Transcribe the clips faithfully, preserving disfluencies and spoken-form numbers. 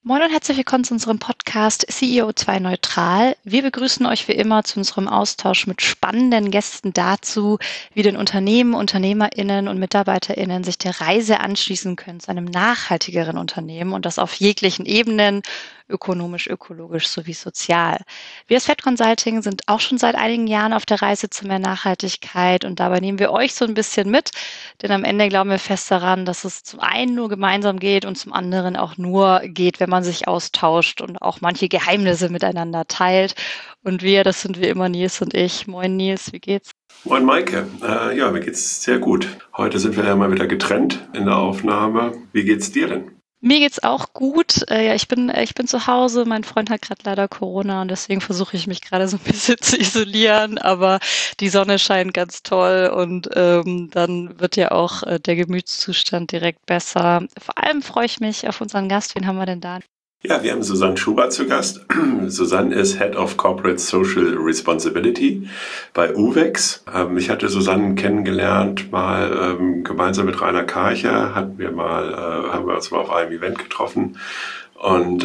Moin und herzlich willkommen zu unserem Podcast C E O zwei Neutral. Wir begrüßen euch wie immer zu unserem Austausch mit spannenden Gästen dazu, wie denn Unternehmen, UnternehmerInnen und MitarbeiterInnen sich der Reise anschließen können zu einem nachhaltigeren Unternehmen und das auf jeglichen Ebenen, ökonomisch, ökologisch sowie sozial. Wir als Fed Consulting sind auch schon seit einigen Jahren auf der Reise zu mehr Nachhaltigkeit und dabei nehmen wir euch so ein bisschen mit, denn am Ende glauben wir fest daran, dass es zum einen nur gemeinsam geht und zum anderen auch nur geht, wenn man sich austauscht und auch manche Geheimnisse miteinander teilt. Und wir, das sind wie immer Nils und ich. Moin Nils, wie geht's? Moin Maike, äh, ja, mir geht's sehr gut. Heute sind wir ja mal wieder getrennt in der Aufnahme. Wie geht's dir denn? Mir geht's auch gut. Äh, ja, ich bin, ich bin zu Hause. Mein Freund hat gerade leider Corona und deswegen versuche ich mich gerade so ein bisschen zu isolieren. Aber die Sonne scheint ganz toll und ähm, dann wird ja auch äh, der Gemütszustand direkt besser. Vor allem freue ich mich auf unseren Gast. Wen haben wir denn da? Ja, wir haben Susanne Schubert zu Gast. Susanne ist Head of Corporate Social Responsibility bei Uvex. Ähm, ich hatte Susanne kennengelernt, mal ähm, gemeinsam mit Rainer Karcher, hatten wir mal, äh, haben wir uns mal auf einem Event getroffen. Und äh,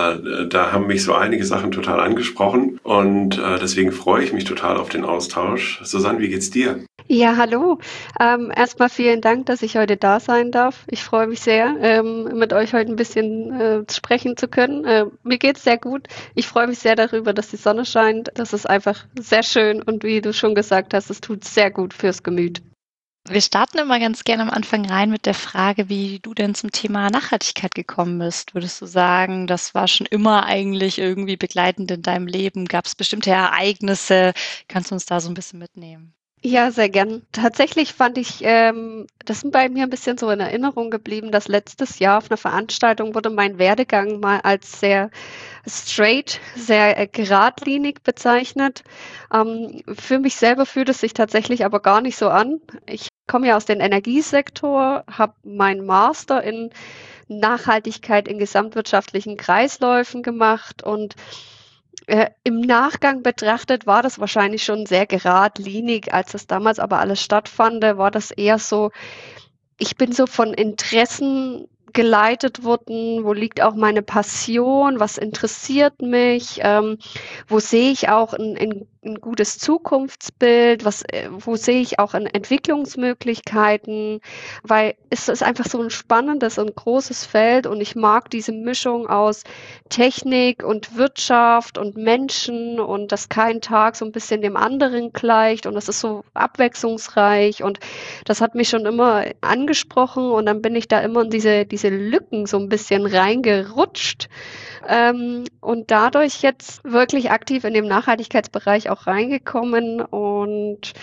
da haben mich so einige Sachen total angesprochen und äh, deswegen freue ich mich total auf den Austausch. Susanne, wie geht's dir? Ja, hallo. Ähm, erstmal vielen Dank, dass ich heute da sein darf. Ich freue mich sehr, ähm, mit euch heute ein bisschen äh, sprechen zu können. Äh, mir geht's sehr gut. Ich freue mich sehr darüber, dass die Sonne scheint. Das ist einfach sehr schön und wie du schon gesagt hast, es tut sehr gut fürs Gemüt. Wir starten immer ganz gerne am Anfang rein mit der Frage, wie du denn zum Thema Nachhaltigkeit gekommen bist. Würdest du sagen, das war schon immer eigentlich irgendwie begleitend in deinem Leben? Gab es bestimmte Ereignisse? Kannst du uns da so ein bisschen mitnehmen? Ja, sehr gern. Tatsächlich fand ich, ähm, das ist bei mir ein bisschen so in Erinnerung geblieben, dass letztes Jahr auf einer Veranstaltung wurde mein Werdegang mal als sehr straight, sehr äh, geradlinig bezeichnet. Ähm, für mich selber fühlt es sich tatsächlich aber gar nicht so an. Ich komme ja aus dem Energiesektor, habe meinen Master in Nachhaltigkeit in gesamtwirtschaftlichen Kreisläufen gemacht und äh, im Nachgang betrachtet war das wahrscheinlich schon sehr geradlinig. Als das damals aber alles stattfand, war das eher so, ich bin so von Interessen geleitet worden. Wo liegt auch meine Passion? Was interessiert mich? Ähm, wo sehe ich auch ein, ein, ein gutes Zukunftsbild? Was, äh, wo sehe ich auch in Entwicklungsmöglichkeiten? Weil es ist einfach so ein spannendes und großes Feld und ich mag diese Mischung aus Technik und Wirtschaft und Menschen und dass kein Tag so ein bisschen dem anderen gleicht und das ist so abwechslungsreich und das hat mich schon immer angesprochen und dann bin ich da immer in diese, diese Lücken so ein bisschen reingerutscht ähm, und dadurch jetzt wirklich aktiv in dem Nachhaltigkeitsbereich auch reingekommen und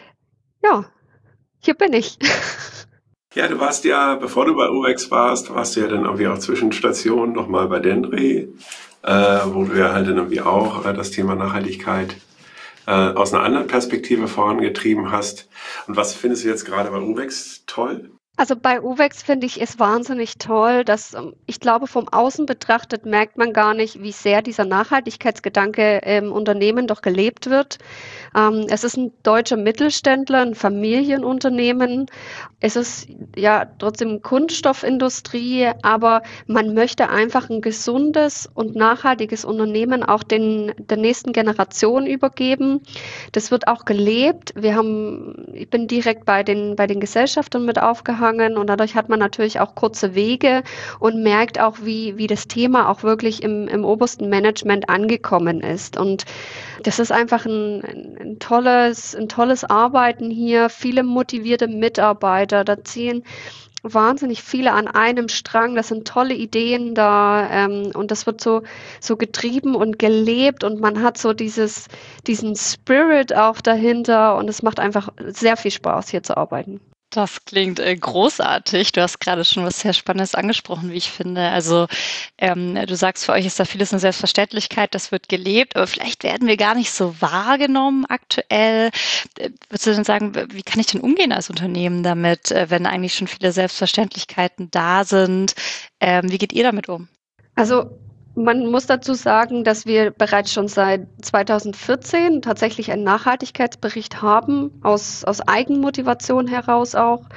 ja, hier bin ich. Ja, du warst ja, bevor du bei Uvex warst, warst du ja dann irgendwie auch Zwischenstation nochmal bei Dendry, äh, wo du ja halt dann irgendwie auch äh, das Thema Nachhaltigkeit äh, aus einer anderen Perspektive vorangetrieben hast. Und was findest du jetzt gerade bei Uvex toll? Also bei Uvex finde ich es wahnsinnig toll, dass ähm, ich glaube, vom Außen betrachtet merkt man gar nicht, wie sehr dieser Nachhaltigkeitsgedanke im Unternehmen doch gelebt wird. Ähm, es ist ein deutscher Mittelständler, ein Familienunternehmen. Es ist ja trotzdem Kunststoffindustrie, aber man möchte einfach ein gesundes und nachhaltiges Unternehmen auch den, der nächsten Generation übergeben. Das wird auch gelebt. Wir haben, ich bin direkt bei den, bei den Gesellschaftern mit aufgehangen und dadurch hat man natürlich auch kurze Wege und merkt auch, wie, wie das Thema auch wirklich im, im obersten Management angekommen ist. Und das ist einfach ein, ein, tolles, ein tolles Arbeiten hier, viele motivierte Mitarbeiter, da ziehen wahnsinnig viele an einem Strang, das sind tolle Ideen da ähm, und das wird so, so getrieben und gelebt und man hat so dieses, diesen Spirit auch dahinter und es macht einfach sehr viel Spaß, hier zu arbeiten. Das klingt äh, großartig. Du hast gerade schon was sehr Spannendes angesprochen, wie ich finde. Also ähm, du sagst, für euch ist da vieles eine Selbstverständlichkeit, das wird gelebt, aber vielleicht werden wir gar nicht so wahrgenommen aktuell. Äh, würdest du denn sagen, wie kann ich denn umgehen als Unternehmen damit, äh, wenn eigentlich schon viele Selbstverständlichkeiten da sind? Ähm, wie geht ihr damit um? Also man muss dazu sagen, dass wir bereits schon seit zweitausendvierzehn tatsächlich einen Nachhaltigkeitsbericht haben, aus, aus Eigenmotivation heraus auch.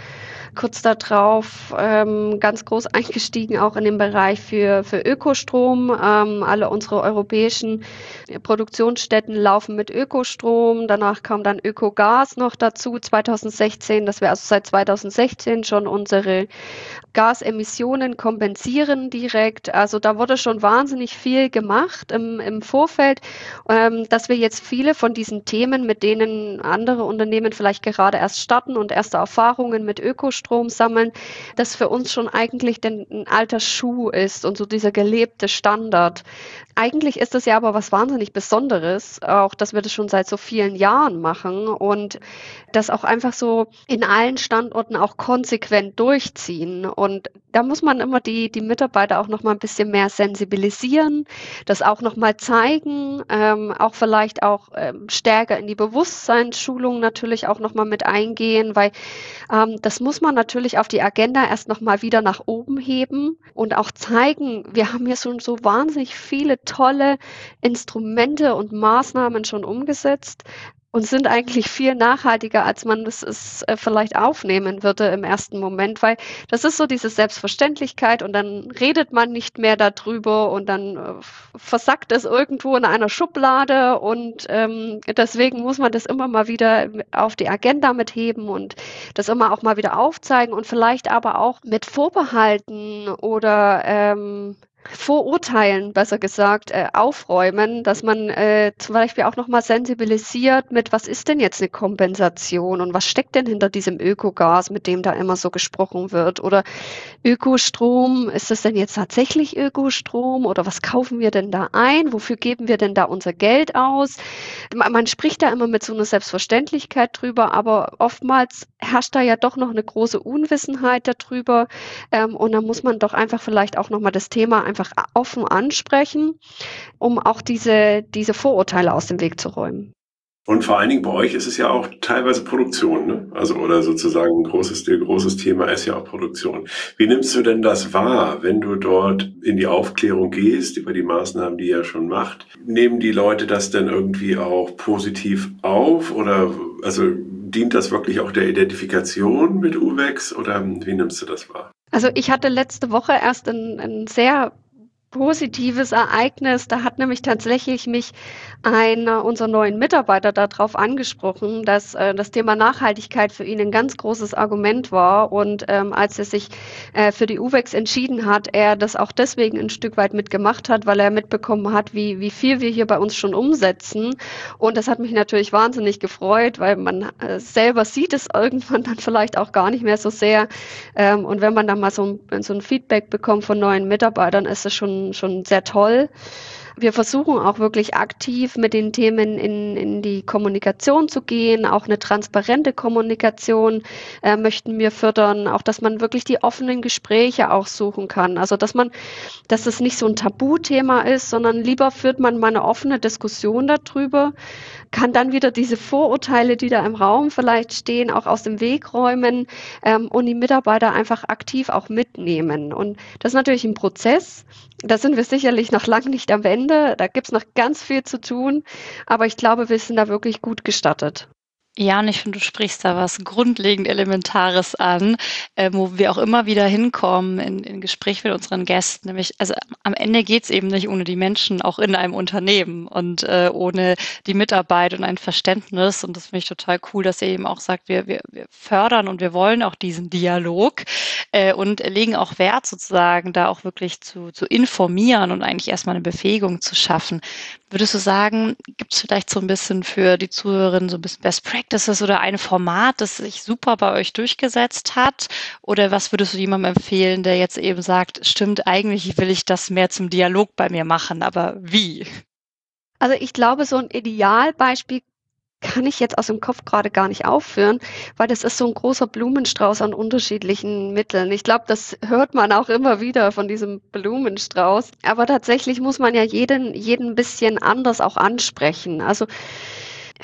kurz darauf ähm, ganz groß eingestiegen, auch in den Bereich für, für Ökostrom. Ähm, alle unsere europäischen Produktionsstätten laufen mit Ökostrom. Danach kam dann Ökogas noch dazu, zweitausendsechzehn, dass wir also seit zweitausendsechzehn schon unsere Gasemissionen kompensieren direkt. Also da wurde schon wahnsinnig viel gemacht im, im Vorfeld, ähm, dass wir jetzt viele von diesen Themen, mit denen andere Unternehmen vielleicht gerade erst starten und erste Erfahrungen mit Ökostrom sammeln, das für uns schon eigentlich den, ein alter Schuh ist und so dieser gelebte Standard. Eigentlich ist das ja aber was wahnsinnig Besonderes, auch dass wir das schon seit so vielen Jahren machen und das auch einfach so in allen Standorten auch konsequent durchziehen. Und da muss man immer die, die Mitarbeiter auch noch mal ein bisschen mehr sensibilisieren, das auch noch mal zeigen, ähm, auch vielleicht auch ähm, stärker in die Bewusstseinsschulung natürlich auch noch mal mit eingehen, weil ähm, das muss man natürlich auf die Agenda erst noch mal wieder nach oben heben und auch zeigen, wir haben hier schon so wahnsinnig viele tolle Instrumente und Maßnahmen schon umgesetzt und sind eigentlich viel nachhaltiger, als man das ist, äh, vielleicht aufnehmen würde im ersten Moment, weil das ist so diese Selbstverständlichkeit und dann redet man nicht mehr darüber und dann äh, versackt es irgendwo in einer Schublade und ähm, deswegen muss man das immer mal wieder auf die Agenda mitheben und das immer auch mal wieder aufzeigen und vielleicht aber auch mit Vorbehalten oder ähm, Vorurteilen, besser gesagt, äh, aufräumen, dass man äh, zum Beispiel auch nochmal sensibilisiert mit, was ist denn jetzt eine Kompensation und was steckt denn hinter diesem Ökogas, mit dem da immer so gesprochen wird? Oder Ökostrom, ist das denn jetzt tatsächlich Ökostrom oder was kaufen wir denn da ein? Wofür geben wir denn da unser Geld aus? Man, man spricht da immer mit so einer Selbstverständlichkeit drüber, aber oftmals herrscht da ja doch noch eine große Unwissenheit darüber. Ähm, und da muss man doch einfach vielleicht auch nochmal das Thema einfach offen ansprechen, um auch diese, diese Vorurteile aus dem Weg zu räumen. Und vor allen Dingen bei euch ist es ja auch teilweise Produktion, ne? Also, oder sozusagen ein großes, großes Thema ist ja auch Produktion. Wie nimmst du denn das wahr, wenn du dort in die Aufklärung gehst über die Maßnahmen, die ihr schon macht? Nehmen die Leute das denn irgendwie auch positiv auf oder, also, dient das wirklich auch der Identifikation mit Uvex oder wie nimmst du das wahr? Also ich hatte letzte Woche erst ein, ein sehr positives Ereignis. Da hat nämlich tatsächlich mich einer unserer neuen Mitarbeiter darauf angesprochen, dass äh, das Thema Nachhaltigkeit für ihn ein ganz großes Argument war. Und ähm, als er sich äh, für die Uvex entschieden hat, er das auch deswegen ein Stück weit mitgemacht hat, weil er mitbekommen hat, wie, wie viel wir hier bei uns schon umsetzen. Und das hat mich natürlich wahnsinnig gefreut, weil man äh, selber sieht es irgendwann dann vielleicht auch gar nicht mehr so sehr. Ähm, und wenn man dann mal so ein, so ein Feedback bekommt von neuen Mitarbeitern, ist es schon schon sehr toll. Wir versuchen auch wirklich aktiv mit den Themen in, in die Kommunikation zu gehen. Auch eine transparente Kommunikation äh, möchten wir fördern. Auch, dass man wirklich die offenen Gespräche auch suchen kann. Also, dass man, dass es nicht so ein Tabuthema ist, sondern lieber führt man mal eine offene Diskussion darüber, kann dann wieder diese Vorurteile, die da im Raum vielleicht stehen, auch aus dem Weg räumen ähm, und die Mitarbeiter einfach aktiv auch mitnehmen. Und das ist natürlich ein Prozess. Da sind wir sicherlich noch lange nicht am Ende. Da gibt es noch ganz viel zu tun. Aber ich glaube, wir sind da wirklich gut gestartet. Ja, und ich finde, du sprichst da was grundlegend Elementares an, äh, wo wir auch immer wieder hinkommen in, in Gespräch mit unseren Gästen. Nämlich, also am Ende geht's eben nicht ohne die Menschen, auch in einem Unternehmen und äh, ohne die Mitarbeit und ein Verständnis. Und das finde ich total cool, dass ihr eben auch sagt, wir, wir, wir fördern und wir wollen auch diesen Dialog äh, und legen auch Wert sozusagen, da auch wirklich zu, zu informieren und eigentlich erstmal eine Befähigung zu schaffen. Würdest du sagen, gibt es vielleicht so ein bisschen für die Zuhörerinnen so ein bisschen Best Practices oder ein Format, das sich super bei euch durchgesetzt hat? Oder was würdest du jemandem empfehlen, der jetzt eben sagt, stimmt, eigentlich will ich das mehr zum Dialog bei mir machen, aber wie? Also ich glaube, so ein Idealbeispiel kann ich jetzt aus dem Kopf gerade gar nicht aufführen, weil das ist so ein großer Blumenstrauß an unterschiedlichen Mitteln. Ich glaube, das hört man auch immer wieder von diesem Blumenstrauß. Aber tatsächlich muss man ja jeden jeden bisschen anders auch ansprechen. Also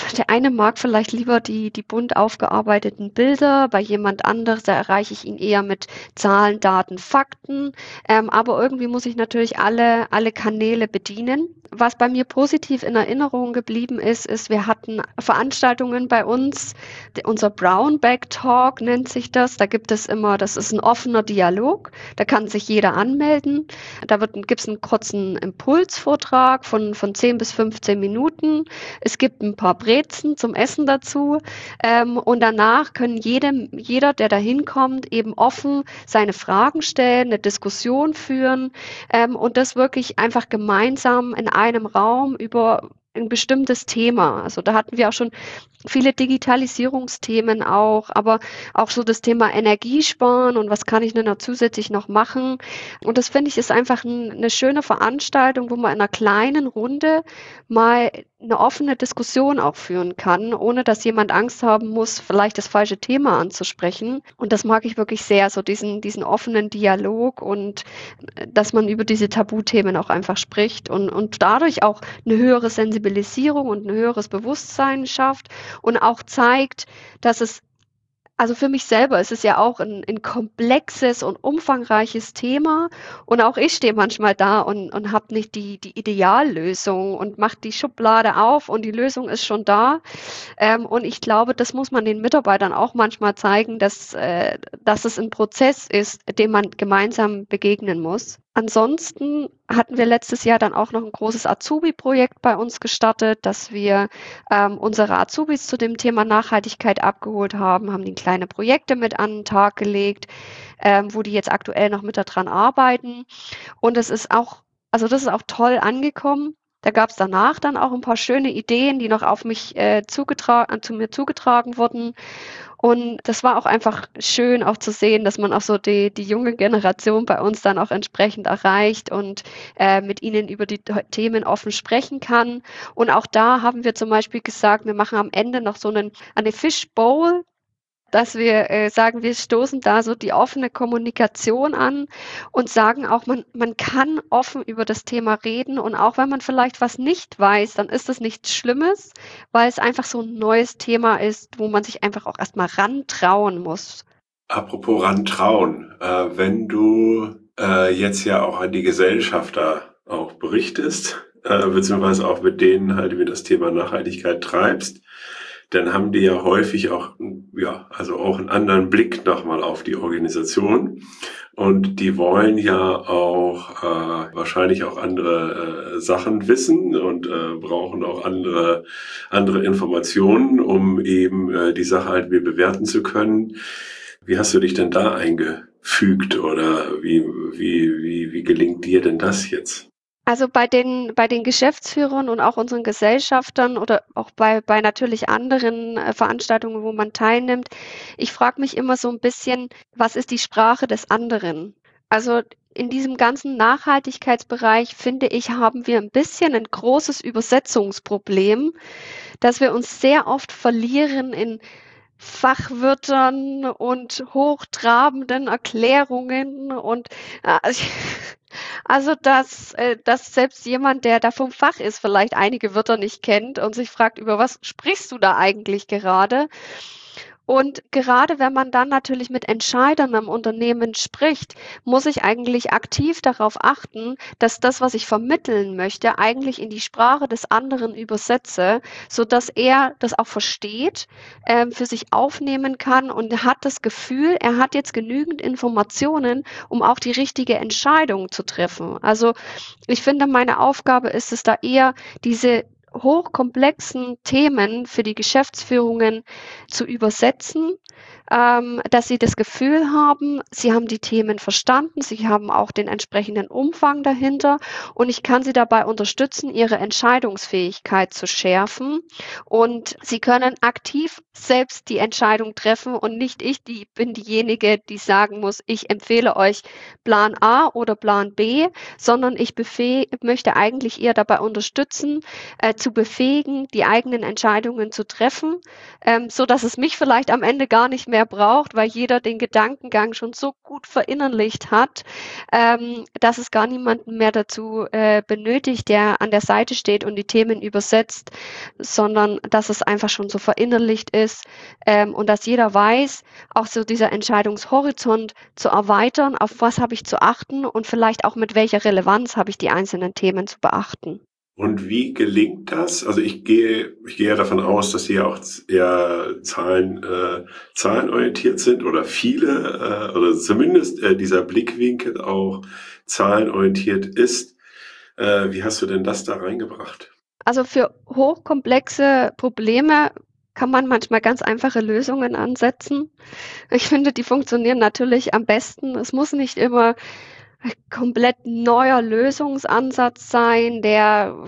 der eine mag vielleicht lieber die, die bunt aufgearbeiteten Bilder, bei jemand anderes, da erreiche ich ihn eher mit Zahlen, Daten, Fakten. Ähm, aber irgendwie muss ich natürlich alle, alle Kanäle bedienen. Was bei mir positiv in Erinnerung geblieben ist, ist, wir hatten Veranstaltungen bei uns, unser Brownback Talk nennt sich das. Da gibt es immer, das ist ein offener Dialog, da kann sich jeder anmelden. Da gibt es einen kurzen Impulsvortrag von, von zehn bis fünfzehn Minuten. Es gibt ein paar Brezen zum Essen dazu. Ähm, und danach können jedem, jeder, der da hinkommt, eben offen seine Fragen stellen, eine Diskussion führen ähm, und das wirklich einfach gemeinsam in einem Raum über ein bestimmtes Thema. Also da hatten wir auch schon viele Digitalisierungsthemen auch, aber auch so das Thema Energiesparen und was kann ich denn da zusätzlich noch machen. Und das finde ich ist einfach ein, eine schöne Veranstaltung, wo man in einer kleinen Runde mal eine offene Diskussion auch führen kann, ohne dass jemand Angst haben muss, vielleicht das falsche Thema anzusprechen. Und das mag ich wirklich sehr, so diesen, diesen offenen Dialog und äh, dass man über diese Tabuthemen auch einfach spricht und, und dadurch auch eine höhere Sensibilisierung und ein höheres Bewusstsein schafft und auch zeigt, dass es, also für mich selber ist es ja auch ein, ein komplexes und umfangreiches Thema und auch ich stehe manchmal da und, und habe nicht die, die Ideallösung und mache die Schublade auf und die Lösung ist schon da. Ähm, und ich glaube, das muss man den Mitarbeitern auch manchmal zeigen, dass, äh, dass es ein Prozess ist, dem man gemeinsam begegnen muss. Ansonsten hatten wir letztes Jahr dann auch noch ein großes Azubi-Projekt bei uns gestartet, dass wir ähm, unsere Azubis zu dem Thema Nachhaltigkeit abgeholt haben, haben die kleine Projekte mit an den Tag gelegt, ähm, wo die jetzt aktuell noch mit daran arbeiten. Und es ist auch, also das ist auch toll angekommen. Da gab es danach dann auch ein paar schöne Ideen, die noch auf mich äh, zugetragen, zu mir zugetragen wurden. Und das war auch einfach schön auch zu sehen, dass man auch so die, die junge Generation bei uns dann auch entsprechend erreicht und äh, mit ihnen über die Themen offen sprechen kann. Und auch da haben wir zum Beispiel gesagt, wir machen am Ende noch so einen, eine Fishbowl, dass wir äh, sagen, wir stoßen da so die offene Kommunikation an und sagen auch, man, man kann offen über das Thema reden und auch wenn man vielleicht was nicht weiß, dann ist das nichts Schlimmes, weil es einfach so ein neues Thema ist, wo man sich einfach auch erstmal rantrauen muss. Apropos rantrauen, äh, wenn du äh, jetzt ja auch an die Gesellschafter auch berichtest, äh, beziehungsweise auch mit denen halt über das Thema Nachhaltigkeit treibst, dann haben die ja häufig auch, ja, also auch einen anderen Blick nochmal auf die Organisation. Und die wollen ja auch äh, wahrscheinlich auch andere äh, Sachen wissen und äh, brauchen auch andere andere Informationen, um eben äh, die Sache halt wieder bewerten zu können. Wie hast du dich denn da eingefügt oder wie wie wie wie gelingt dir denn das jetzt? Also bei den, bei den Geschäftsführern und auch unseren Gesellschaftern oder auch bei, bei natürlich anderen äh, Veranstaltungen, wo man teilnimmt, ich frage mich immer so ein bisschen, was ist die Sprache des anderen? Also in diesem ganzen Nachhaltigkeitsbereich, finde ich, haben wir ein bisschen ein großes Übersetzungsproblem, dass wir uns sehr oft verlieren in Fachwörtern und hochtrabenden Erklärungen und äh, also dass, äh, dass selbst jemand, der da vom Fach ist, vielleicht einige Wörter nicht kennt und sich fragt, über was sprichst du da eigentlich gerade? Und gerade wenn man dann natürlich mit Entscheidern im Unternehmen spricht, muss ich eigentlich aktiv darauf achten, dass das, was ich vermitteln möchte, eigentlich in die Sprache des anderen übersetze, sodass er das auch versteht, ähm, für sich aufnehmen kann und hat das Gefühl, er hat jetzt genügend Informationen, um auch die richtige Entscheidung zu treffen. Also ich finde, meine Aufgabe ist es da eher, diese hochkomplexen Themen für die Geschäftsführungen zu übersetzen, ähm, dass sie das Gefühl haben, sie haben die Themen verstanden, sie haben auch den entsprechenden Umfang dahinter und ich kann sie dabei unterstützen, ihre Entscheidungsfähigkeit zu schärfen und sie können aktiv selbst die Entscheidung treffen und nicht ich, die bin diejenige, die sagen muss, ich empfehle euch Plan A oder Plan B, sondern ich befäh- möchte eigentlich eher dabei unterstützen, äh, zu befähigen, die eigenen Entscheidungen zu treffen, ähm, so dass es mich vielleicht am Ende gar nicht mehr mehr braucht, weil jeder den Gedankengang schon so gut verinnerlicht hat, ähm, dass es gar niemanden mehr dazu äh, benötigt, der an der Seite steht und die Themen übersetzt, sondern dass es einfach schon so verinnerlicht ist ähm, und dass jeder weiß, auch so dieser Entscheidungshorizont zu erweitern, auf was habe ich zu achten und vielleicht auch mit welcher Relevanz habe ich die einzelnen Themen zu beachten. Und wie gelingt das? Also ich gehe, ich gehe ja davon aus, dass Sie ja auch eher Zahlen, äh, zahlenorientiert sind oder viele, äh, oder zumindest äh, dieser Blickwinkel auch zahlenorientiert ist. Äh, wie hast du denn das da reingebracht? Also für hochkomplexe Probleme kann man manchmal ganz einfache Lösungen ansetzen. Ich finde, die funktionieren natürlich am besten. Es muss nicht immer ein komplett neuer Lösungsansatz sein, der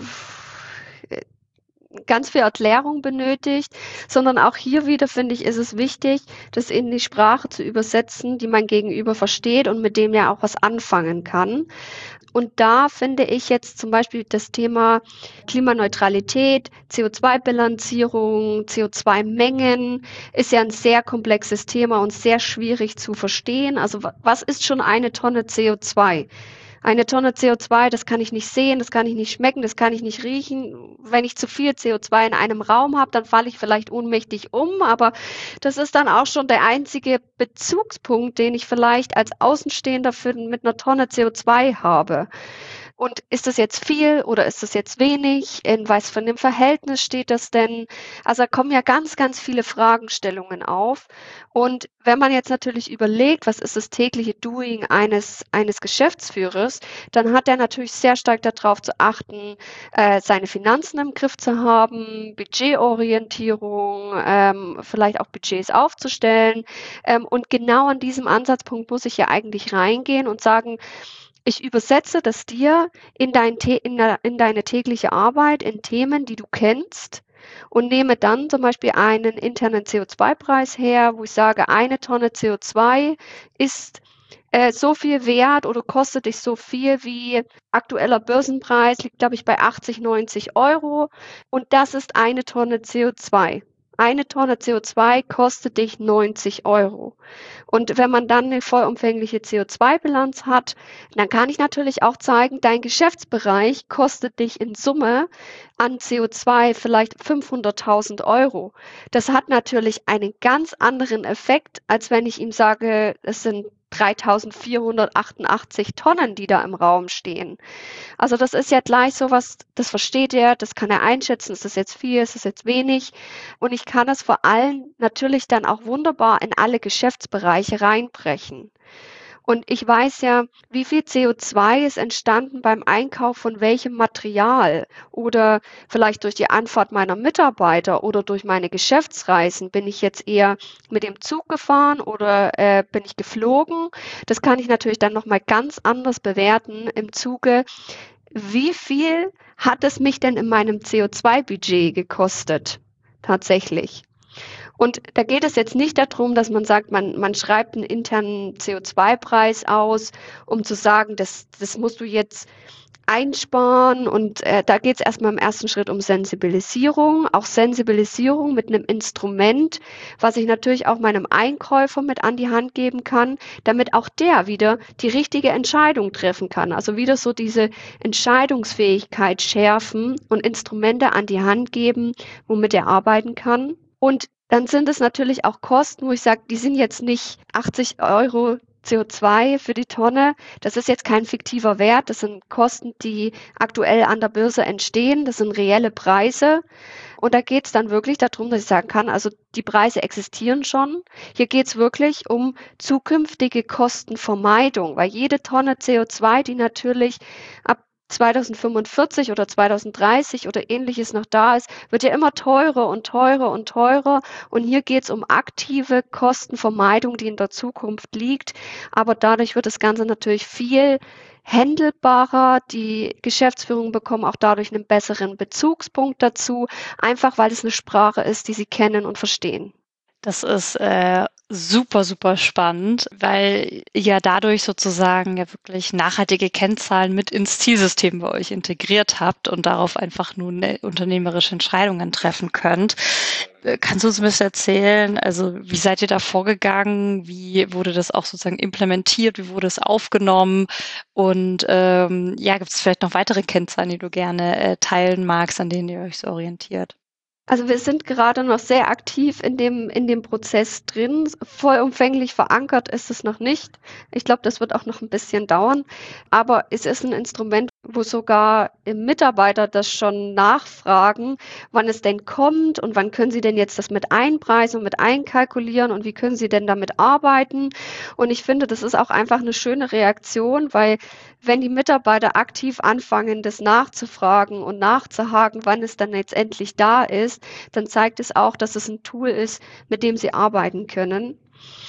äh, ganz viel Erklärung benötigt, sondern auch hier wieder, finde ich, ist es wichtig, das in die Sprache zu übersetzen, die mein Gegenüber versteht und mit dem er auch was anfangen kann. Und da finde ich jetzt zum Beispiel das Thema Klimaneutralität, C O zwei Bilanzierung, C O zwei Mengen ist ja ein sehr komplexes Thema und sehr schwierig zu verstehen. Also wa- was ist schon eine Tonne C O zwei? Eine Tonne C O zwei, das kann ich nicht sehen, das kann ich nicht schmecken, das kann ich nicht riechen. Wenn ich zu viel C O zwei in einem Raum habe, dann falle ich vielleicht ohnmächtig um, aber das ist dann auch schon der einzige Bezugspunkt, den ich vielleicht als Außenstehender für, mit einer Tonne C O zwei habe. Und ist das jetzt viel oder ist das jetzt wenig? In was für einem Verhältnis steht das denn? Also da kommen ja ganz, ganz viele Fragestellungen auf. Und wenn man jetzt natürlich überlegt, was ist das tägliche Doing eines, eines Geschäftsführers, dann hat er natürlich sehr stark darauf zu achten, äh, seine Finanzen im Griff zu haben, Budgetorientierung, ähm, vielleicht auch Budgets aufzustellen. Ähm, und genau an diesem Ansatzpunkt muss ich ja eigentlich reingehen und sagen, ich übersetze das dir in dein The in der in deine tägliche Arbeit, in Themen, die du kennst und nehme dann zum Beispiel einen internen C O zwei Preis her, wo ich sage, eine Tonne C O zwei ist, äh, so viel wert oder kostet dich so viel wie aktueller Börsenpreis liegt, glaube ich, bei achtzig, neunzig Euro und das ist eine Tonne C O zwei. Eine Tonne C O zwei kostet dich neunzig Euro. Und wenn man dann eine vollumfängliche C O zwei Bilanz hat, dann kann ich natürlich auch zeigen, dein Geschäftsbereich kostet dich in Summe an C O zwei vielleicht fünfhunderttausend Euro. Das hat natürlich einen ganz anderen Effekt, als wenn ich ihm sage, es sind dreitausendvierhundertachtundachtzig Tonnen, die da im Raum stehen. Also das ist ja gleich so was, das versteht er, das kann er einschätzen, ist das jetzt viel, ist das jetzt wenig? Und ich kann es vor allem natürlich dann auch wunderbar in alle Geschäftsbereiche reinbrechen. Und ich weiß ja, wie viel C O zwei ist entstanden beim Einkauf von welchem Material oder vielleicht durch die Anfahrt meiner Mitarbeiter oder durch meine Geschäftsreisen. Bin ich jetzt eher mit dem Zug gefahren oder äh, bin ich geflogen? Das kann ich natürlich dann nochmal ganz anders bewerten im Zuge, wie viel hat es mich denn in meinem C O zwei Budget gekostet? Tatsächlich. Und da geht es jetzt nicht darum, dass man sagt, man, man schreibt einen internen C O zwei Preis aus, um zu sagen, das, das musst du jetzt einsparen. Und äh, da geht es erstmal im ersten Schritt um Sensibilisierung, auch Sensibilisierung mit einem Instrument, was ich natürlich auch meinem Einkäufer mit an die Hand geben kann, damit auch der wieder die richtige Entscheidung treffen kann. Also wieder so diese Entscheidungsfähigkeit schärfen und Instrumente an die Hand geben, womit er arbeiten kann. Und dann sind es natürlich auch Kosten, wo ich sage, die sind jetzt nicht achtzig Euro C O zwei für die Tonne. Das ist jetzt kein fiktiver Wert. Das sind Kosten, die aktuell an der Börse entstehen. Das sind reelle Preise. Und da geht es dann wirklich darum, dass ich sagen kann, also die Preise existieren schon. Hier geht es wirklich um zukünftige Kostenvermeidung, weil jede Tonne C O zwei, die natürlich ab zweitausendfünfundvierzig oder zweitausenddreißig oder Ähnliches noch da ist, wird ja immer teurer und teurer und teurer. Und hier geht es um aktive Kostenvermeidung, die in der Zukunft liegt. Aber dadurch wird das Ganze natürlich viel händelbarer. Die Geschäftsführung bekommen auch dadurch einen besseren Bezugspunkt dazu, einfach weil es eine Sprache ist, die sie kennen und verstehen. Das ist äh, super, super spannend, weil ihr dadurch sozusagen ja wirklich nachhaltige Kennzahlen mit ins Zielsystem bei euch integriert habt und darauf einfach nun äh, unternehmerische Entscheidungen treffen könnt. Äh, Kannst du uns ein bisschen erzählen, also wie seid ihr da vorgegangen? Wie wurde das auch sozusagen implementiert? Wie wurde es aufgenommen? Und ähm, ja, gibt es vielleicht noch weitere Kennzahlen, die du gerne äh, teilen magst, an denen ihr euch so orientiert? Also wir sind gerade noch sehr aktiv in dem, in dem Prozess drin. Vollumfänglich verankert ist es noch nicht. Ich glaube, das wird auch noch ein bisschen dauern. Aber es ist ein Instrument, wo sogar Mitarbeiter das schon nachfragen, wann es denn kommt und wann können sie denn jetzt das mit einpreisen und mit einkalkulieren und wie können sie denn damit arbeiten. Und ich finde, das ist auch einfach eine schöne Reaktion, weil wenn die Mitarbeiter aktiv anfangen, das nachzufragen und nachzuhaken, wann es dann jetzt endlich da ist, dann zeigt es auch, dass es ein Tool ist, mit dem sie arbeiten können.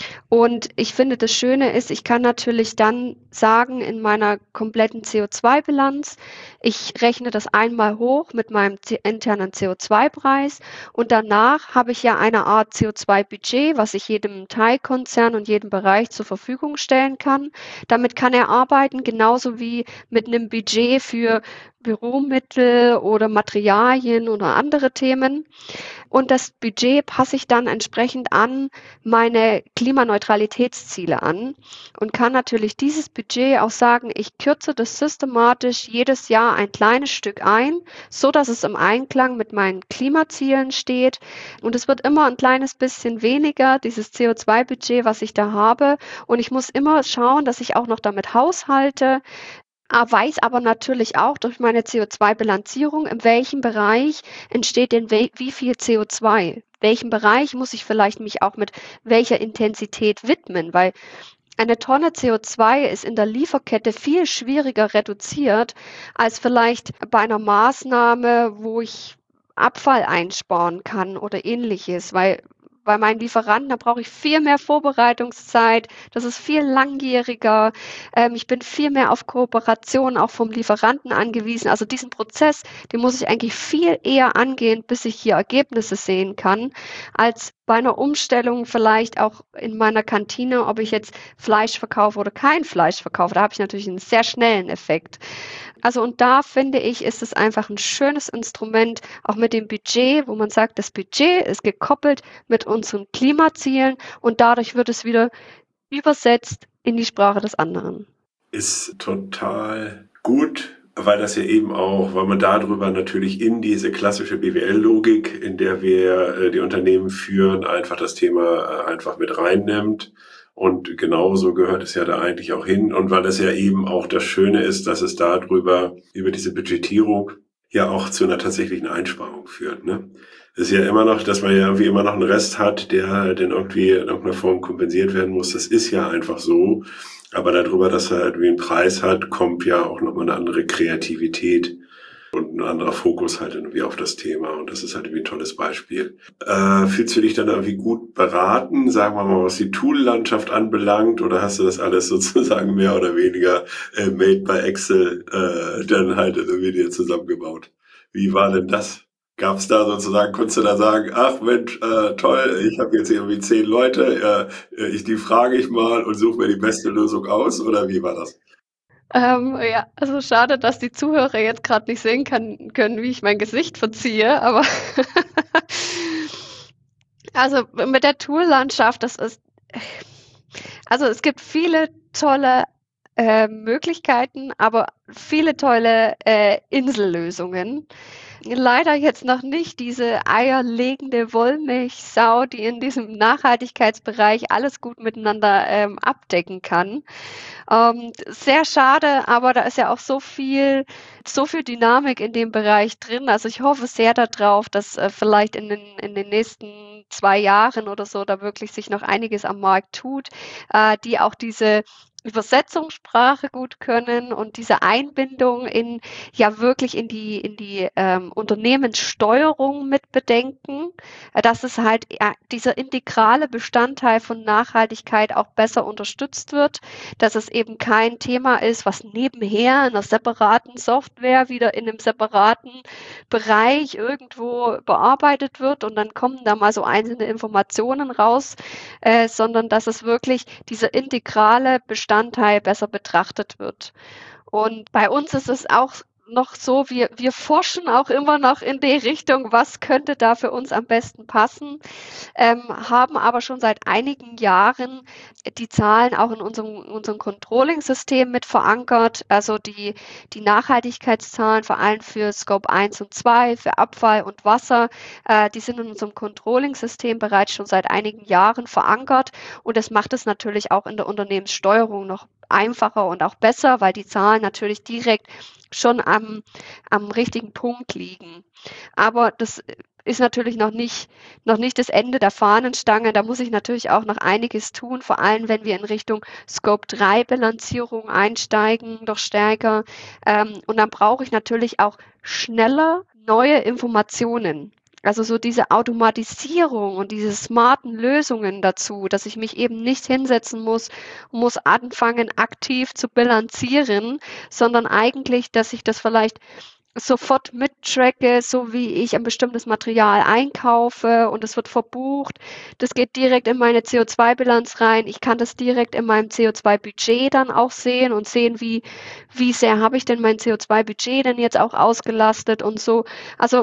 Und ich finde, das Schöne ist, ich kann natürlich dann sagen in meiner kompletten C O zwei Bilanz, ich rechne das einmal hoch mit meinem z- internen C O zwei Preis und danach habe ich ja eine Art C O zwei Budget, was ich jedem Teilkonzern und jedem Bereich zur Verfügung stellen kann. Damit kann er arbeiten, genauso wie mit einem Budget für Büromittel oder Materialien oder andere Themen. Und das Budget passe ich dann entsprechend an meine Klimaneutralitätsziele an und kann natürlich dieses Budget auch sagen, ich kürze das systematisch jedes Jahr ein kleines Stück ein, so dass es im Einklang mit meinen Klimazielen steht. Und es wird immer ein kleines bisschen weniger, dieses C O zwei Budget, was ich da habe. Und ich muss immer schauen, dass ich auch noch damit haushalte, Ah, weiß aber natürlich auch durch meine C O zwei Bilanzierung, in welchem Bereich entsteht denn we wie viel C O zwei? Welchen Bereich muss ich vielleicht mich auch mit welcher Intensität widmen? Weil eine Tonne C O zwei ist in der Lieferkette viel schwieriger reduziert als vielleicht bei einer Maßnahme, wo ich Abfall einsparen kann oder Ähnliches, weil bei meinen Lieferanten, da brauche ich viel mehr Vorbereitungszeit. Das ist viel langjähriger. Ähm, ich bin viel mehr auf Kooperation auch vom Lieferanten angewiesen. Also diesen Prozess, den muss ich eigentlich viel eher angehen, bis ich hier Ergebnisse sehen kann, als bei einer Umstellung vielleicht auch in meiner Kantine, ob ich jetzt Fleisch verkaufe oder kein Fleisch verkaufe. Da habe ich natürlich einen sehr schnellen Effekt. Also und da finde ich, ist es einfach ein schönes Instrument, auch mit dem Budget, wo man sagt, das Budget ist gekoppelt mit unseren Klimazielen und dadurch wird es wieder übersetzt in die Sprache des anderen. Ist total gut, weil das ja eben auch, weil man darüber natürlich in diese klassische B W L-Logik, in der wir äh, die Unternehmen führen, einfach das Thema äh, einfach mit reinnimmt. Und genauso gehört es ja da eigentlich auch hin. Und weil es ja eben auch das Schöne ist, dass es darüber, über diese Budgetierung, ja auch zu einer tatsächlichen Einsparung führt. Ne? Es ist ja immer noch, dass man ja irgendwie immer noch einen Rest hat, der dann irgendwie in irgendeiner Form kompensiert werden muss. Das ist ja einfach so. Aber darüber, dass er irgendwie einen Preis hat, kommt ja auch nochmal eine andere Kreativität und ein anderer Fokus halt irgendwie auf das Thema. Und das ist halt irgendwie ein tolles Beispiel. Äh, fühlst du dich dann irgendwie gut beraten, sagen wir mal, was die Tool-Landschaft anbelangt? Oder hast du das alles sozusagen mehr oder weniger äh, made by Excel äh, dann halt irgendwie dir zusammengebaut? Wie war denn das? Gab es da sozusagen, konntest du da sagen, ach Mensch, äh, toll, ich habe jetzt irgendwie zehn Leute, äh, ich, die frage ich mal und suche mir die beste Lösung aus? Oder wie war das? Ähm, ja, also schade, dass die Zuhörer jetzt gerade nicht sehen kann, können, wie ich mein Gesicht verziehe, aber also mit der Tool-Landschaft, das ist, also es gibt viele tolle äh, Möglichkeiten, aber viele tolle äh, Insellösungen. Leider jetzt noch nicht diese eierlegende Wollmilchsau, die in diesem Nachhaltigkeitsbereich alles gut miteinander ähm, abdecken kann. Ähm, sehr schade, aber da ist ja auch so viel so viel Dynamik in dem Bereich drin. Also, ich hoffe sehr darauf, dass, äh, vielleicht in den in den nächsten zwei Jahren oder so da wirklich sich noch einiges am Markt tut, äh, die auch diese Übersetzungssprache gut können und diese Einbindung in ja wirklich in die in die, ähm, Unternehmenssteuerung mit bedenken, äh, dass es halt ja, dieser integrale Bestandteil von Nachhaltigkeit auch besser unterstützt wird, dass es eben kein Thema ist, was nebenher in 'ner separaten Software wieder in 'nem separaten Bereich irgendwo bearbeitet wird und dann kommen da mal so einzelne Informationen raus, äh, sondern dass es wirklich dieser integrale Bestandteil besser betrachtet wird. Und bei uns ist es auch noch so, wir wir forschen auch immer noch in die Richtung, was könnte da für uns am besten passen, ähm, haben aber schon seit einigen Jahren die Zahlen auch in unserem unserem Controlling-System mit verankert. Also die die Nachhaltigkeitszahlen, vor allem für Scope eins und zwei, für Abfall und Wasser, äh, die sind in unserem Controlling-System bereits schon seit einigen Jahren verankert und das macht es natürlich auch in der Unternehmenssteuerung noch einfacher und auch besser, weil die Zahlen natürlich direkt schon am am richtigen Punkt liegen. Aber das ist natürlich noch nicht noch nicht das Ende der Fahnenstange. Da muss ich natürlich auch noch einiges tun, vor allem wenn wir in Richtung Scope drei Bilanzierung einsteigen, noch stärker. Ähm, und dann brauche ich natürlich auch schneller neue Informationen. Also so diese Automatisierung und diese smarten Lösungen dazu, dass ich mich eben nicht hinsetzen muss und muss anfangen, aktiv zu bilanzieren, sondern eigentlich, dass ich das vielleicht sofort mittracke, so wie ich ein bestimmtes Material einkaufe und es wird verbucht. Das geht direkt in meine C O zwei Bilanz rein. Ich kann das direkt in meinem C O zwei Budget dann auch sehen und sehen, wie wie sehr habe ich denn mein C O zwei Budget denn jetzt auch ausgelastet und so. Also,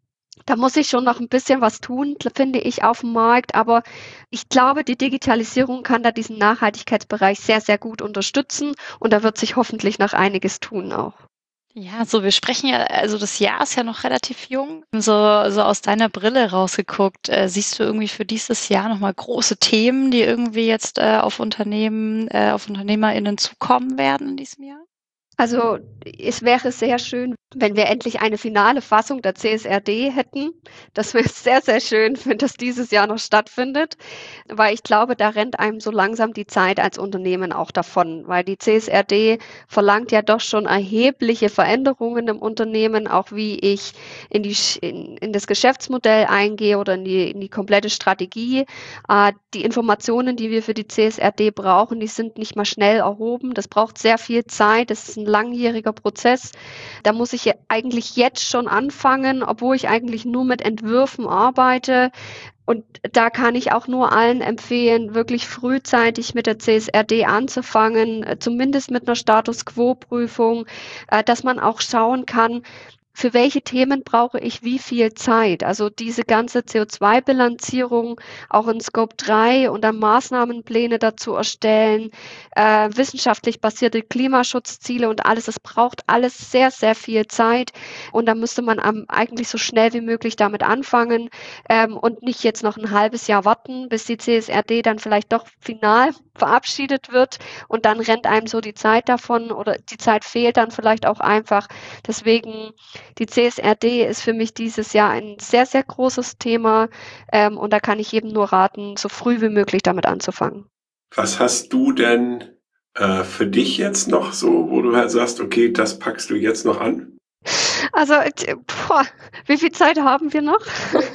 da muss ich schon noch ein bisschen was tun, finde ich, aufm Markt, aber ich glaube, die Digitalisierung kann da diesen Nachhaltigkeitsbereich sehr, sehr gut unterstützen und da wird sich hoffentlich noch einiges tun auch. Ja, so wir sprechen ja also das Jahr ist ja noch relativ jung. So so aus deiner Brille rausgeguckt, äh, siehst du irgendwie für dieses Jahr noch mal große Themen, die irgendwie jetzt, äh, auf Unternehmen äh, auf UnternehmerInnen zukommen werden in diesem Jahr? Also, es wäre sehr schön, wenn wir endlich eine finale Fassung der C S R D hätten. Das wäre sehr, sehr schön, wenn das dieses Jahr noch stattfindet, weil ich glaube, da rennt einem so langsam die Zeit als Unternehmen auch davon, weil die C S R D verlangt ja doch schon erhebliche Veränderungen im Unternehmen, auch wie ich in die sch in in das Geschäftsmodell eingehe oder in die in die komplette Strategie. Äh, die Informationen, die wir für die C S R D brauchen, die sind nicht mal schnell erhoben. Das braucht sehr viel Zeit. Das ist 'n langjähriger Prozess. Da muss ich ja eigentlich jetzt schon anfangen, obwohl ich eigentlich nur mit Entwürfen arbeite. Und da kann ich auch nur allen empfehlen, wirklich frühzeitig mit der C S R D anzufangen, äh, zumindest mit 'ner Status-Quo-Prüfung, äh, dass man auch schauen kann, für welche Themen brauche ich wie viel Zeit? Also, diese ganze C O zwei Bilanzierung auch in Scope drei und dann Maßnahmenpläne dazu erstellen, äh, wissenschaftlich basierte Klimaschutzziele und alles. Das braucht alles sehr, sehr viel Zeit und da müsste man am eigentlich so schnell wie möglich damit anfangen, ähm, und nicht jetzt noch 'n halbes Jahr warten, bis die C S R D dann vielleicht doch final verabschiedet wird und dann rennt einem so die Zeit davon oder die Zeit fehlt dann vielleicht auch einfach. Deswegen, die C S R D ist für mich dieses Jahr ein sehr, sehr großes Thema, ähm, und da kann ich jedem nur raten, so früh wie möglich damit anzufangen. Was hast du denn, äh, für dich jetzt noch so, wo du halt sagst: „Okay, das packst du jetzt noch an?“ Also, t boah, wie viel Zeit haben wir noch?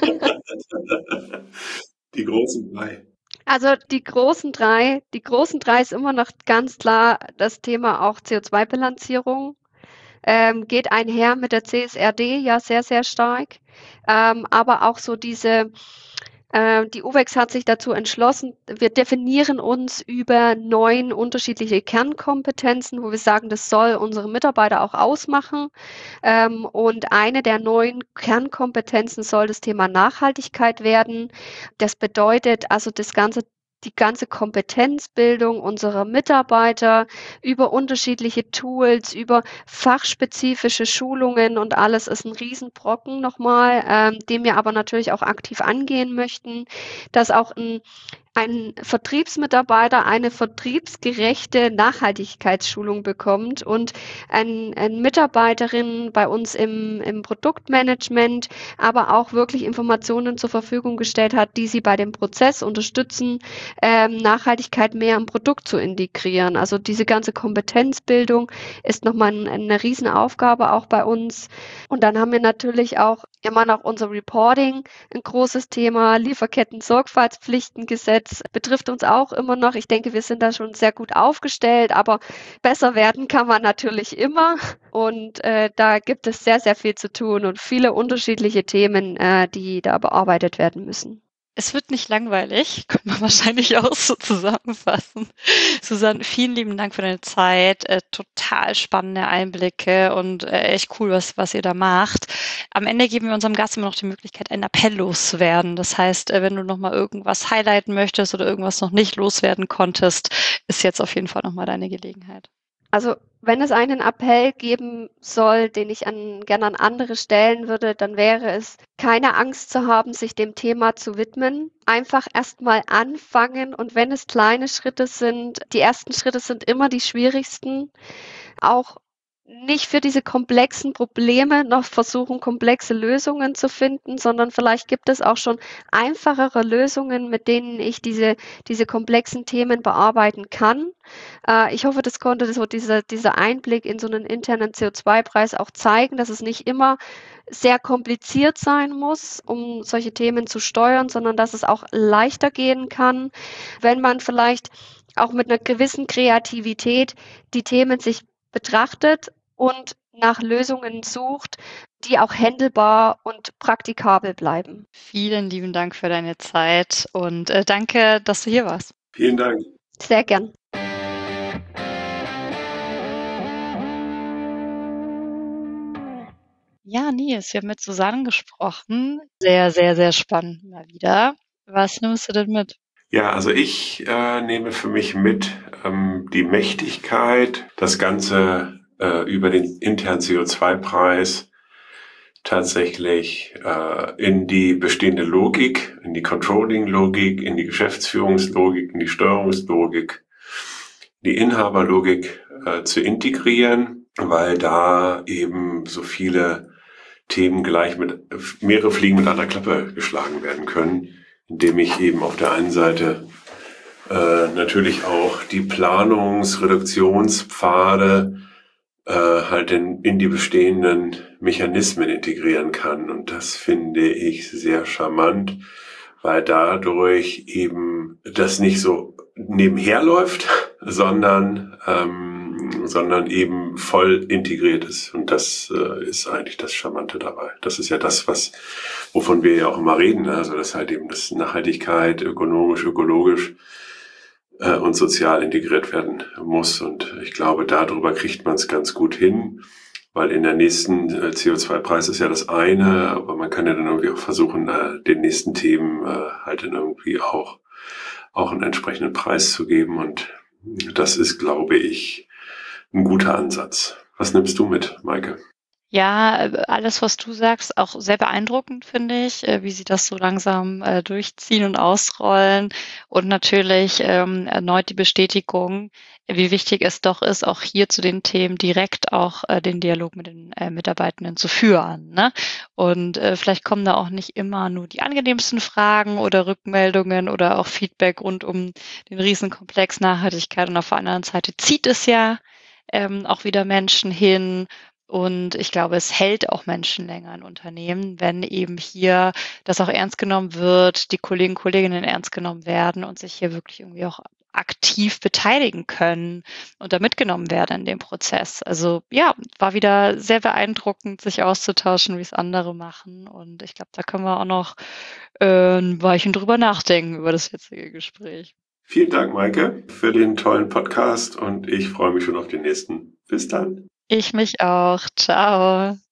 Die großen drei. Also, die großen drei die großen drei ist immer noch ganz klar das Thema auch C O zwei Bilanzierung, ähm, geht einher mit der C S R D ja sehr, sehr stark. Ähm, aber auch so diese äh, die UVEX hat sich dazu entschlossen, wir definieren uns über neun unterschiedliche Kernkompetenzen, wo wir sagen, das soll unsere Mitarbeiter auch ausmachen. Ähm, und eine der neuen Kernkompetenzen soll das Thema Nachhaltigkeit werden. Das bedeutet also das ganze die ganze Kompetenzbildung unserer Mitarbeiter über unterschiedliche Tools, über fachspezifische Schulungen und alles ist 'n Riesenbrocken noch mal, ähm, den wir aber natürlich auch aktiv angehen möchten, dass auch 'n ein Vertriebsmitarbeiter eine vertriebsgerechte Nachhaltigkeitsschulung bekommt und ein, ein Mitarbeiterin bei uns im, im Produktmanagement aber auch wirklich Informationen zur Verfügung gestellt hat, die sie bei dem Prozess unterstützen, ähm, Nachhaltigkeit mehr im Produkt zu integrieren. Also diese ganze Kompetenzbildung ist nochmal ein, eine Riesenaufgabe auch bei uns. Und dann haben wir natürlich auch immer noch unser Reporting, ein großes Thema. Lieferketten-Sorgfaltspflichtengesetz betrifft uns auch immer noch. Ich denke, wir sind da schon sehr gut aufgestellt, aber besser werden kann man natürlich immer. Und äh, da gibt es sehr, sehr viel zu tun und viele unterschiedliche Themen, äh, die da bearbeitet werden müssen. Es wird nicht langweilig, könnte man wahrscheinlich auch so zusammenfassen. Susanne, vielen lieben Dank für deine Zeit. Äh, total spannende Einblicke und äh, echt cool, was, was ihr da macht. Am Ende geben wir unserem Gast immer noch die Möglichkeit, einen Appell loszuwerden. Das heißt, äh, wenn du nochmal irgendwas highlighten möchtest oder irgendwas noch nicht loswerden konntest, ist jetzt auf jeden Fall nochmal deine Gelegenheit. Also wenn es einen Appell geben soll, den ich an, gerne an andere stellen würde, dann wäre es, keine Angst zu haben, sich dem Thema zu widmen. Einfach erstmal anfangen und wenn es kleine Schritte sind, die ersten Schritte sind immer die schwierigsten, auch nicht für diese komplexen Probleme noch versuchen, komplexe Lösungen zu finden, sondern vielleicht gibt es auch schon einfachere Lösungen, mit denen ich diese, diese komplexen Themen bearbeiten kann. Äh, ich hoffe, das konnte so dieser, dieser Einblick in so einen internen C O zwei Preis auch zeigen, dass es nicht immer sehr kompliziert sein muss, um solche Themen zu steuern, sondern dass es auch leichter gehen kann, wenn man vielleicht auch mit einer gewissen Kreativität die Themen sich betrachtet und nach Lösungen sucht, die auch händelbar und praktikabel bleiben. Vielen lieben Dank für deine Zeit und äh, danke, dass du hier warst. Vielen Dank. Sehr gern. Ja, Nils, wir haben mit Susanne gesprochen. Sehr, sehr, sehr spannend mal wieder. Was nimmst du denn mit? Ja, also ich äh, nehme für mich mit ähm, die Mächtigkeit, das Ganze äh, über den internen C O zwei Preis tatsächlich äh, in die bestehende Logik, in die Controlling-Logik, in die Geschäftsführungslogik, in die Steuerungslogik, die Inhaberlogik äh, zu integrieren, weil da eben so viele Themen gleich mit mehrere Fliegen mit einer Klappe geschlagen werden können, indem ich eben auf der einen Seite äh, natürlich auch die Planungs-Reduktionspfade äh, halt in, in die bestehenden Mechanismen integrieren kann. Und das finde ich sehr charmant, weil dadurch eben das nicht so nebenher läuft, sondern ähm, sondern eben voll integriert ist. Und das äh, ist eigentlich das Charmante dabei. Das ist ja das, was wovon wir ja auch immer reden. Also dass halt eben das Nachhaltigkeit ökonomisch, ökologisch äh, und sozial integriert werden muss. Und ich glaube, darüber kriegt man es ganz gut hin. Weil in der nächsten äh, C O zwei Preis ist ja das eine, aber man kann ja dann irgendwie auch versuchen, äh, den nächsten Themen äh, halt dann irgendwie auch, auch einen entsprechenden Preis zu geben. Und das ist, glaube ich, ein guter Ansatz. Was nimmst du mit, Maike? Ja, alles, was du sagst, auch sehr beeindruckend, finde ich, äh, wie sie das so langsam äh, durchziehen und ausrollen. Und natürlich ähm, erneut die Bestätigung, wie wichtig es doch ist, auch hier zu den Themen direkt auch äh, den Dialog mit den äh, Mitarbeitenden zu führen. Ne? Und äh, vielleicht kommen da auch nicht immer nur die angenehmsten Fragen oder Rückmeldungen oder auch Feedback rund um den Riesenkomplex Nachhaltigkeit. Und auf der anderen Seite zieht es ja ähm, auch wieder Menschen hin. Und ich glaube, es hält auch Menschen länger in Unternehmen, wenn eben hier das auch ernst genommen wird, die Kollegen, Kolleginnen ernst genommen werden und sich hier wirklich irgendwie auch aktiv beteiligen können und da mitgenommen werden in dem Prozess. Also ja, war wieder sehr beeindruckend, sich auszutauschen, wie es andere machen. Und ich glaube, da können wir auch noch äh, ein Weilchen drüber nachdenken über das jetzige Gespräch. Vielen Dank, Maike, für den tollen Podcast und ich freue mich schon auf den nächsten. Bis dann. Ich mich auch. Ciao.